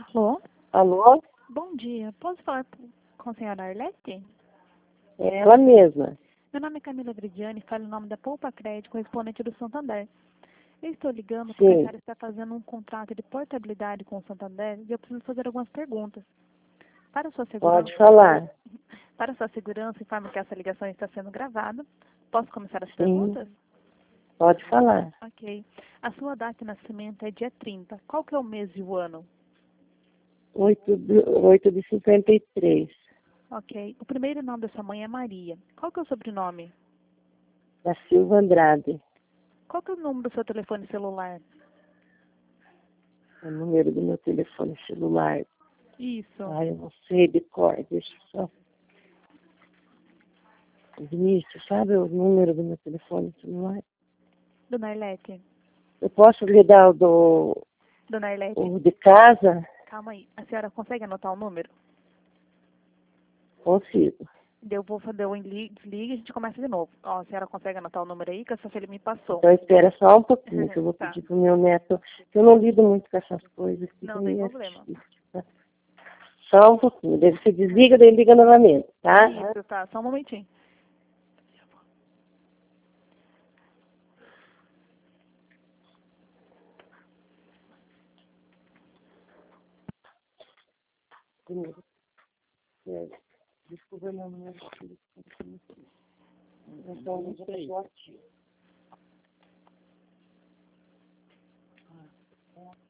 Alô? Alô? Bom dia. Posso falar com a senhora Arlete? É ela mesma. Meu nome é Camila Gridiani, falo em nome da Poupa Crédito, correspondente do Santander. Eu estou ligando porque a Sim. senhora está fazendo um contrato de portabilidade com o Santander e eu preciso fazer algumas perguntas. Para sua segurança, Pode falar. para sua segurança, informo que essa ligação está sendo gravada. Posso começar as Sim. perguntas? Pode falar. Ok. A sua data de nascimento é dia 30. Qual que é o mês e o ano? 8 de 53. Ok. O primeiro nome da sua mãe é Maria. Qual que é o sobrenome? Da Silva Andrade. Qual que é o número do seu telefone celular? O número do meu telefone celular. Isso. Eu não sei de cor. Deixa eu só. Vinícius, sabe o número do meu telefone celular? Dona Arlete. Eu posso lhe dar Dona Arlete. o de casa? Calma aí. A senhora consegue anotar o número? Consigo. Eu vou fazer o desligue e a gente começa de novo. Ó, a senhora consegue anotar o número aí que a sua filha me passou. Então espera só um pouquinho, que eu vou Tá. pedir pro meu neto, que eu não lido muito com essas coisas. Que Não pra mim tem é problema. difícil, tá? Só um pouquinho. Daí você desliga, daí liga novamente, tá? Isso, tá. Só um momentinho. Desculpa, meu número. Então, não sei.